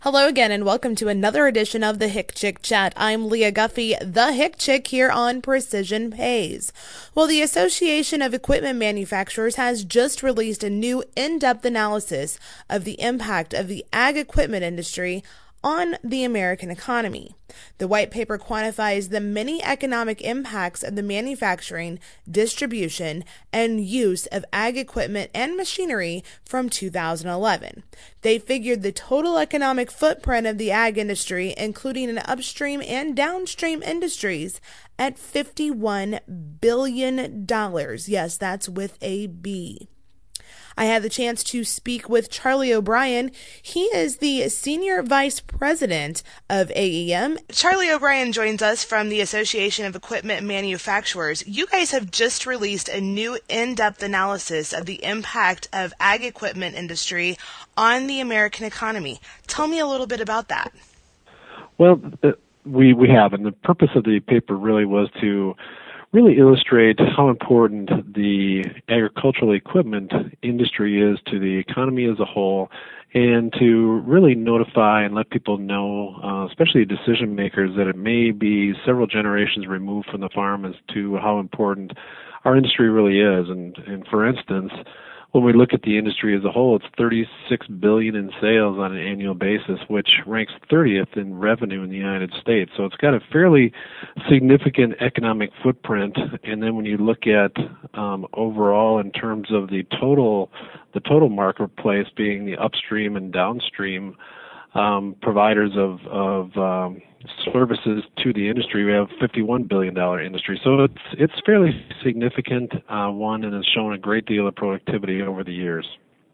Hello again, and welcome to another edition of the Hick Chick Chat. I'm Leah Guffey, the Hick Chick, here on Precision Pays. Well, the Association of Equipment Manufacturers has just released a new in-depth analysis of the impact of the ag equipment industry on the American economy. The white paper quantifies the many economic impacts of the manufacturing, distribution, and use of ag equipment and machinery from 2011. They figured the total economic footprint of the ag industry, including an upstream and downstream industries, at $51 billion. Yes, that's with a B. I had the chance to speak with Charlie O'Brien. He is the Senior Vice President of AEM. Charlie O'Brien joins us from the Association of Equipment Manufacturers. You guys have just released a new in-depth analysis of the impact of ag equipment industry on the American economy. Tell me a little bit about that. Well, we have, and the purpose of the paper really was to really illustrate how important the agricultural equipment industry is to the economy as a whole, and to really notify and let people know, especially decision makers, that it may be several generations removed from the farm as to how important our industry really is. And for instance, when we look at the industry as a whole, it's $36 billion in sales on an annual basis, which ranks 30th in revenue in the United States. So it's got a fairly significant economic footprint. And then when you look at overall in terms of the total marketplace, being the upstream and downstream providers of services to the industry, we have a $51 billion industry. So it's fairly significant one, and has shown a great deal of productivity over the years.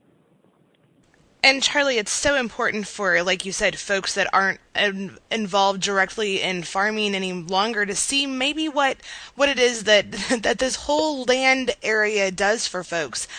And Charlie, it's so important for, like you said, folks that aren't involved directly in farming any longer to see maybe what it is that this whole land area does for folks.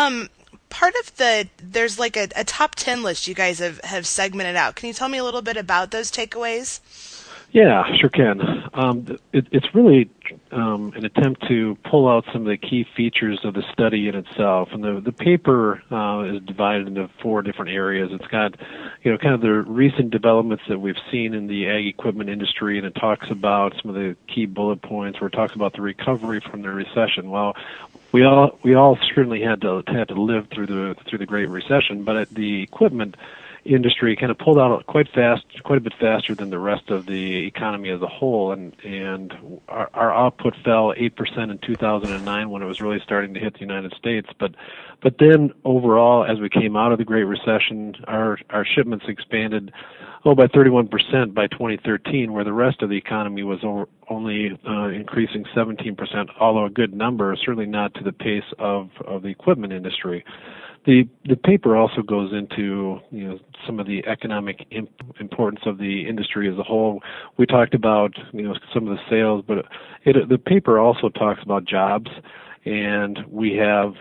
Part of there's like a top 10 list you guys have segmented out. Can you tell me a little bit about those takeaways? Yeah, sure can. It's really an attempt to pull out some of the key features of the study in itself. And the paper is divided into four different areas. It's got, kind of the recent developments that we've seen in the ag equipment industry, and it talks about some of the key bullet points where it talks about the recovery from the recession. Well, we all certainly had to live through the Great Recession, but the equipment industry kind of pulled out quite a bit faster than the rest of the economy as a whole, and our output fell 8% in 2009 when it was really starting to hit the United States. But then overall, as we came out of the Great Recession, our shipments expanded by 31% by 2013, where the rest of the economy was only increasing 17%, although a good number, certainly not to the pace of the equipment industry. The paper also goes into some of the economic importance of the industry as a whole. We talked about some of the sales, but the paper also talks about jobs, and we have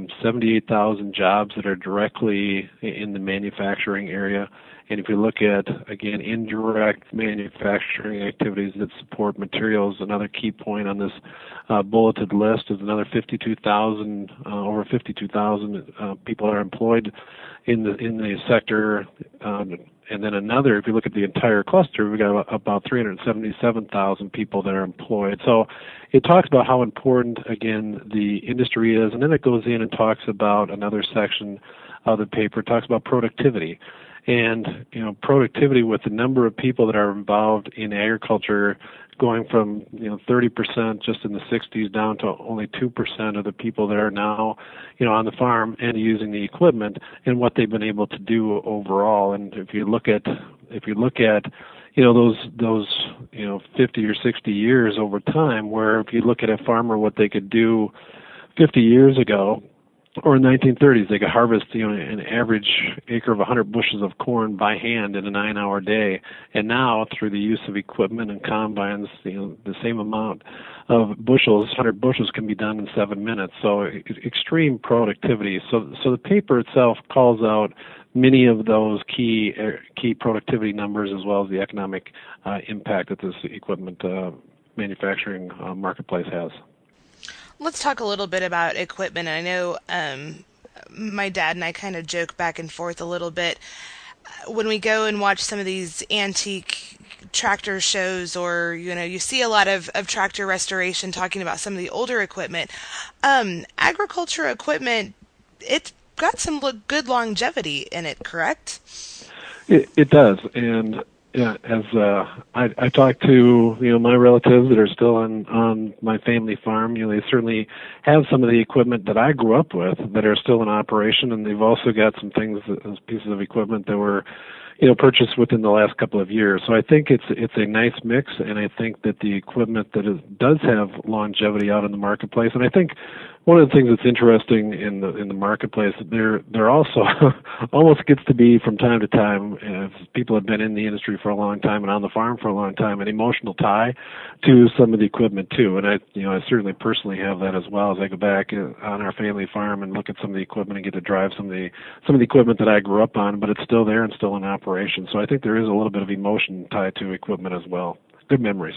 78,000 jobs that are directly in the manufacturing area. And if you look at, again, indirect manufacturing activities that support materials, another key point on this bulleted list is another 52,000, over 52,000 people are employed in the sector. And then another, if you look at the entire cluster, we've got about 377,000 people that are employed. So it talks about how important, again, the industry is. And then it goes in and talks about another section of the paper, talks about productivity. And, productivity with the number of people that are involved in agriculture going from, 30% just in the 60s down to only 2% of the people that are now, on the farm and using the equipment, and what they've been able to do overall. And if you look at those 50 or 60 years over time, where if you look at a farmer, what they could do 50 years ago, or in the 1930s, they could harvest, an average acre of 100 bushels of corn by hand in a 9-hour day. And now, through the use of equipment and combines, the same amount of bushels, 100 bushels, can be done in 7 minutes. So extreme productivity. So the paper itself calls out many of those key productivity numbers, as well as the economic impact that this equipment manufacturing marketplace has. Let's talk a little bit about equipment. I know my dad and I kind of joke back and forth a little bit. when we go and watch some of these antique tractor shows, or you see a lot of tractor restoration talking about some of the older equipment. Agriculture equipment, it's got some good longevity in it, correct? It does, and yeah, as I talk to my relatives that are still on my family farm, they certainly have some of the equipment that I grew up with that are still in operation, and they've also got some things, those pieces of equipment that were purchased within the last couple of years. So I think it's a nice mix, and I think that the equipment that does have longevity out in the marketplace, and I think one of the things that's interesting in the marketplace, there also almost gets to be from time to time, as people have been in the industry for a long time and on the farm for a long time, an emotional tie to some of the equipment too. And I certainly personally have that as well, as I go back on our family farm and look at some of the equipment and get to drive some of the equipment that I grew up on, but it's still there and still in operation. So I think there is a little bit of emotion tied to equipment as well. Good memories.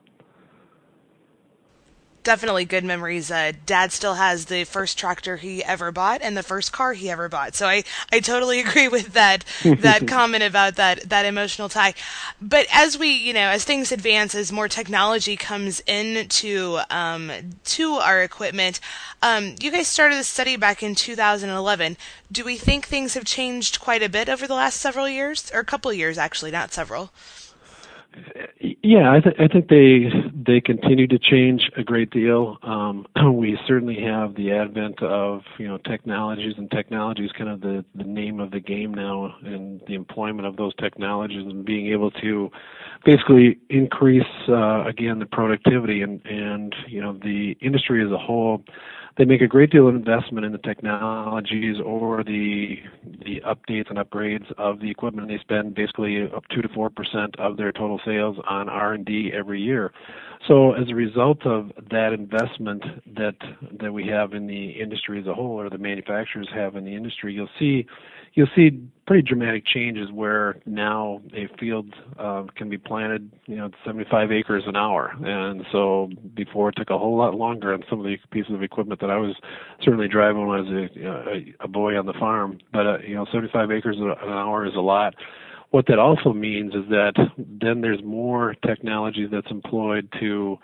Definitely good memories. Dad still has the first tractor he ever bought and the first car he ever bought. So I totally agree with that comment about that emotional tie. But as as things advance, as more technology comes into to our equipment, you guys started this study back in 2011. Do we think things have changed quite a bit over the last several years, or a couple of years actually, not several? Yeah, I think they continue to change a great deal. We certainly have the advent of technologies, and technology is kind of the name of the game now, and the employment of those technologies and being able to basically increase again the productivity and the industry as a whole. They make a great deal of investment in the technologies or the updates and upgrades of the equipment. They spend basically up 2 to 4% of their total sales on R&D every year. So as a result of that investment that we have in the industry as a whole, or the manufacturers have in the industry, you'll see pretty dramatic changes where now a field can be planted 75 acres an hour. And so before, it took a whole lot longer on some of the pieces of equipment that I was certainly driving when I was a boy on the farm. But 75 acres an hour is a lot. What that also means is that then there's more technology that's employed to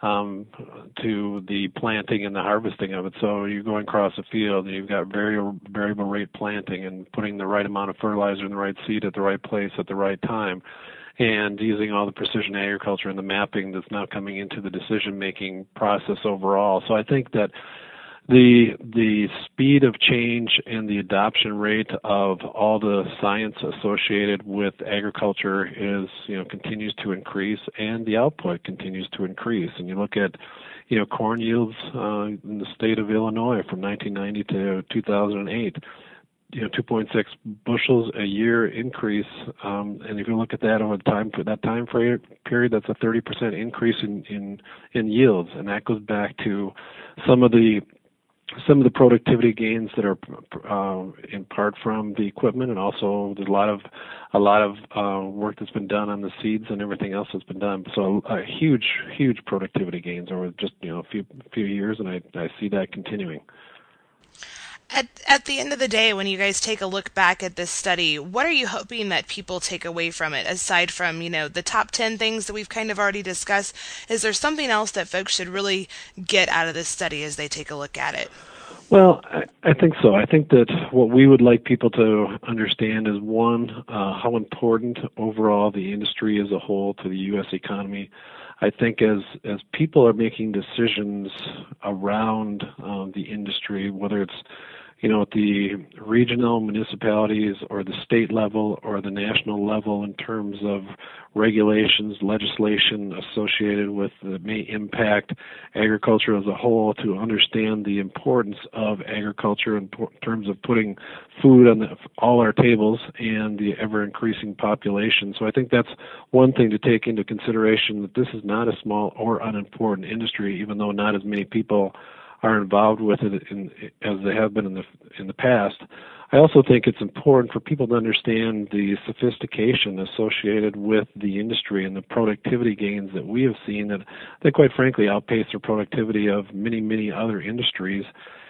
the planting and the harvesting of it. So you're going across a field and you've got variable rate planting and putting the right amount of fertilizer in the right seed at the right place at the right time, and using all the precision agriculture and the mapping that's now coming into the decision-making process overall. So I think that the speed of change and the adoption rate of all the science associated with agriculture continues to increase, and the output continues to increase. And you look at corn yields in the state of Illinois from 1990 to 2008. 2.6 bushels a year increase, and if you look at that over time period, that's a 30% increase in yields, and that goes back to some of the productivity gains that are in part from the equipment, and also there's a lot of work that's been done on the seeds and everything else that's been done. So a huge productivity gains over just a few years, and I see that continuing. At the end of the day, when you guys take a look back at this study, what are you hoping that people take away from it, aside from, the top 10 things that we've kind of already discussed? Is there something else that folks should really get out of this study as they take a look at it? Well, I think so. I think that what we would like people to understand is, one, how important overall the industry as a whole to the U.S. economy. I think as people are making decisions around the industry, whether it's at the regional municipalities or the state level or the national level, in terms of regulations, legislation associated with that may impact agriculture as a whole, to understand the importance of agriculture in terms of putting food on all our tables and the ever-increasing population. So I think that's one thing to take into consideration, that this is not a small or unimportant industry, even though not as many people are involved with it as they have been in the past. I also think it's important for people to understand the sophistication associated with the industry and the productivity gains that we have seen that quite frankly outpace the productivity of many other industries.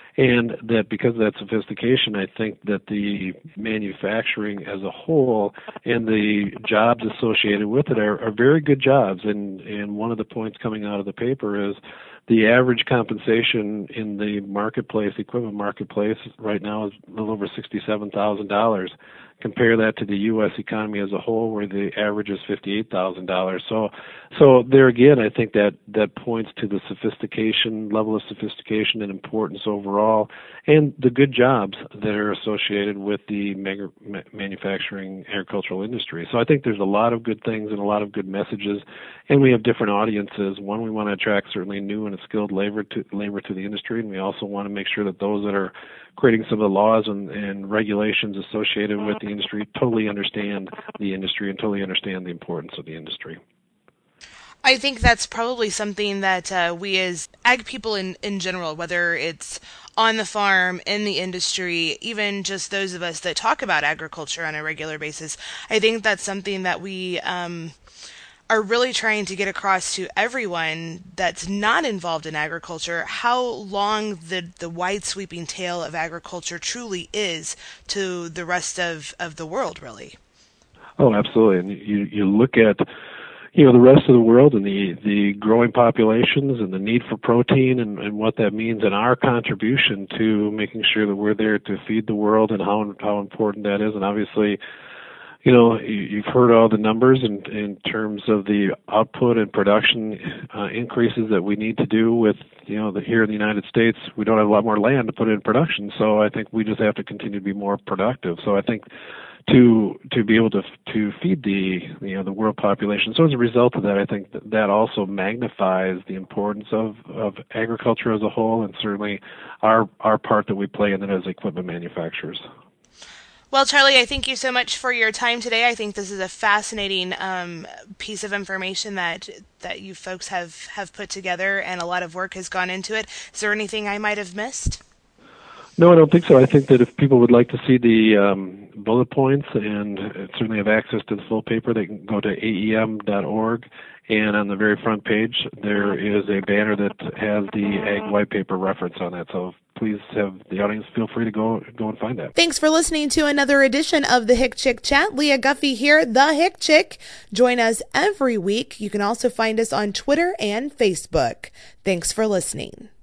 And that because of that sophistication, I think that the manufacturing as a whole and the jobs associated with it are very good jobs. And one of the points coming out of the paper is the average compensation in the marketplace, equipment marketplace, right now is a little over $67,000. Compare that to the U.S. economy as a whole, where the average is $58,000. So there again, I think that points to the level of sophistication and importance overall, and the good jobs that are associated with the manufacturing agricultural industry. So I think there's a lot of good things and a lot of good messages, and we have different audiences. One, we want to attract certainly new and skilled labor to the industry, and we also want to make sure that those that are creating some of the laws and regulations associated with the industry totally understand the industry and totally understand the importance of the industry. I think that's probably something that we as ag people in general, whether it's on the farm, in the industry, even just those of us that talk about agriculture on a regular basis, I think that's something that we are really trying to get across to everyone that's not involved in agriculture, how long the wide sweeping tail of agriculture truly is to the rest of the world, really. Oh, absolutely. And you look at the rest of the world and the growing populations and the need for protein and what that means and our contribution to making sure that we're there to feed the world and how important that is. And obviously, you've heard all the numbers in terms of the output and production increases that we need to do with, here in the United States, we don't have a lot more land to put in production. So I think we just have to continue to be more productive. So I think to be able to feed the world population. So as a result of that, I think that also magnifies the importance of agriculture as a whole, and certainly our part that we play in it as equipment manufacturers. Well, Charlie, I thank you so much for your time today. I think this is a fascinating piece of information that you folks have put together, and a lot of work has gone into it. Is there anything I might have missed? No, I don't think so. I think that if people would like to see the bullet points and certainly have access to the full paper, they can go to aem.org, and on the very front page there is a banner that has the Ag White Paper reference on that. So please have the audience feel free to go and find that. Thanks for listening to another edition of the Hick Chick Chat. Leah Guffey here, the Hick Chick. Join us every week. You can also find us on Twitter and Facebook. Thanks for listening.